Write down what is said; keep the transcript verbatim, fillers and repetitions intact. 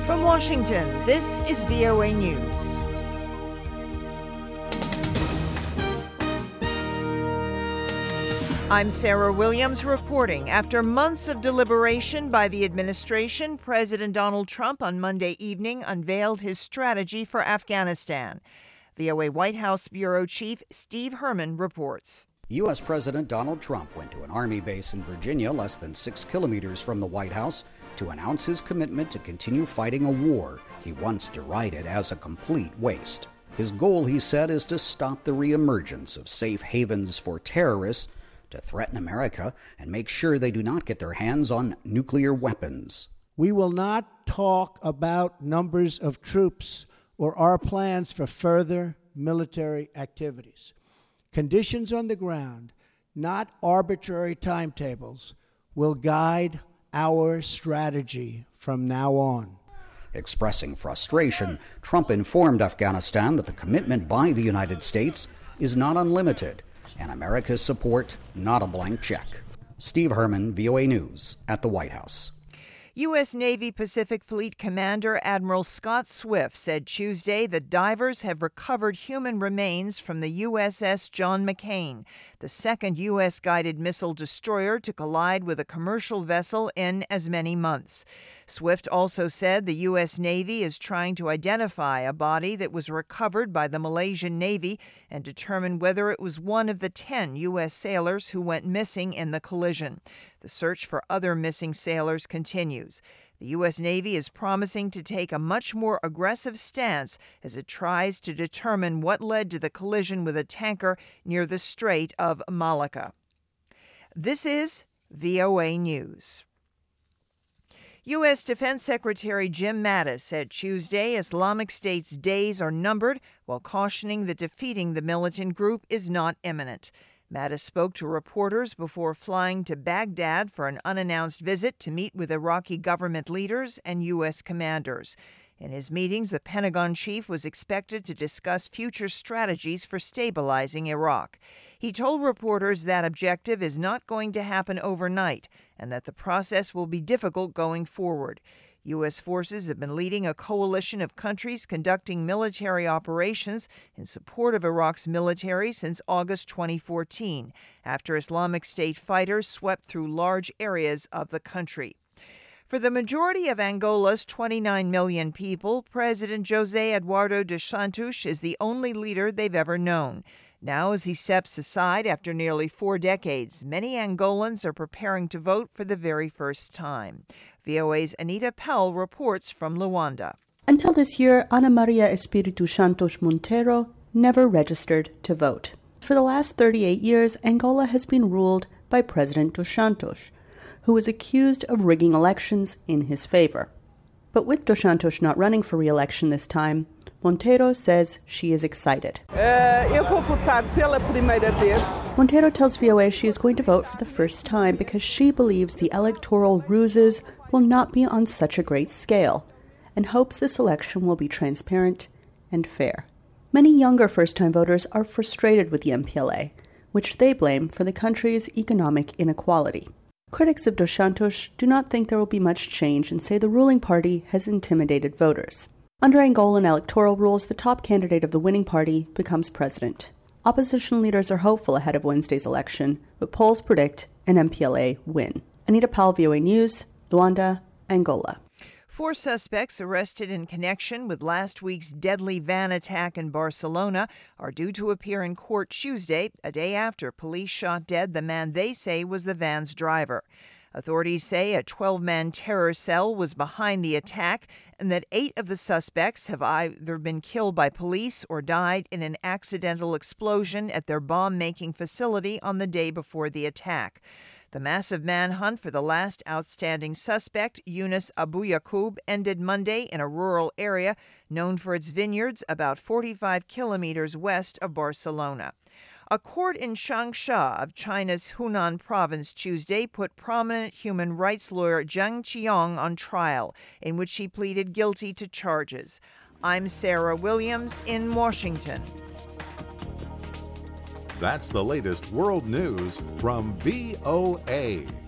From Washington, this is V O A News. I'm Sarah Williams reporting. After months of deliberation by the administration, President Donald Trump on Monday evening unveiled his strategy for Afghanistan. V O A White House Bureau Chief Steve Herman reports. U S. President Donald Trump went to an Army base in Virginia, less than six kilometers from the White House, to announce his commitment to continue fighting a war he once derided as a complete waste. His goal, he said, is to stop the reemergence of safe havens for terrorists, to threaten America and make sure they do not get their hands on nuclear weapons. We will not talk about numbers of troops or our plans for further military activities. Conditions on the ground, not arbitrary timetables, will guide our strategy from now on. Expressing frustration, Trump informed Afghanistan that the commitment by the United States is not unlimited, and America's support not a blank check. Steve Herman, V O A News, at the White House. U S. Navy Pacific Fleet Commander Admiral Scott Swift said Tuesday that divers have recovered human remains from the U S S John McCain, the second U S guided missile destroyer to collide with a commercial vessel in as many months. Swift also said the U S. Navy is trying to identify a body that was recovered by the Malaysian Navy and determine whether it was one of the ten U S sailors who went missing in the collision. The search for other missing sailors continues. The U S. Navy is promising to take a much more aggressive stance as it tries to determine what led to the collision with a tanker near the Strait of Malacca. This is V O A News. U S. Defense Secretary Jim Mattis said Tuesday Islamic State's days are numbered, while cautioning that defeating the militant group is not imminent. Mattis spoke to reporters before flying to Baghdad for an unannounced visit to meet with Iraqi government leaders and U S commanders. In his meetings, the Pentagon chief was expected to discuss future strategies for stabilizing Iraq. He told reporters that objective is not going to happen overnight and that the process will be difficult going forward. U S forces have been leading a coalition of countries conducting military operations in support of Iraq's military since August twenty fourteen, after Islamic State fighters swept through large areas of the country. For the majority of Angola's twenty-nine million people, President José Eduardo dos Santos is the only leader they've ever known. Now, as he steps aside after nearly four decades, many Angolans are preparing to vote for the very first time. V O A's Anita Pell reports from Luanda. Until this year, Ana Maria Espiritu Santos Montero never registered to vote. For the last thirty-eight years, Angola has been ruled by President dos Santos, who was accused of rigging elections in his favor. But with dos Santos not running for re-election this time, Montero says she is excited. Montero tells V O A she is going to vote for the first time because she believes the electoral ruses will not be on such a great scale and hopes this election will be transparent and fair. Many younger first-time voters are frustrated with the M P L A, which they blame for the country's economic inequality. Critics of dos Santos do not think there will be much change and say the ruling party has intimidated voters. Under Angolan electoral rules, the top candidate of the winning party becomes president. Opposition leaders are hopeful ahead of Wednesday's election, but polls predict an M P L A win. Anita Powell, V O A News, Luanda, Angola. Four suspects arrested in connection with last week's deadly van attack in Barcelona are due to appear in court Tuesday, a day after police shot dead the man they say was the van's driver. Authorities say a twelve-man terror cell was behind the attack and that eight of the suspects have either been killed by police or died in an accidental explosion at their bomb-making facility on the day before the attack. The massive manhunt for the last outstanding suspect, Yunus Abu Yaqub, ended Monday in a rural area known for its vineyards about forty-five kilometers west of Barcelona. A court in Changsha of China's Hunan province Tuesday put prominent human rights lawyer Zhang Qiang on trial, in which he pleaded guilty to charges. I'm Sarah Williams in Washington. That's the latest world news from V O A.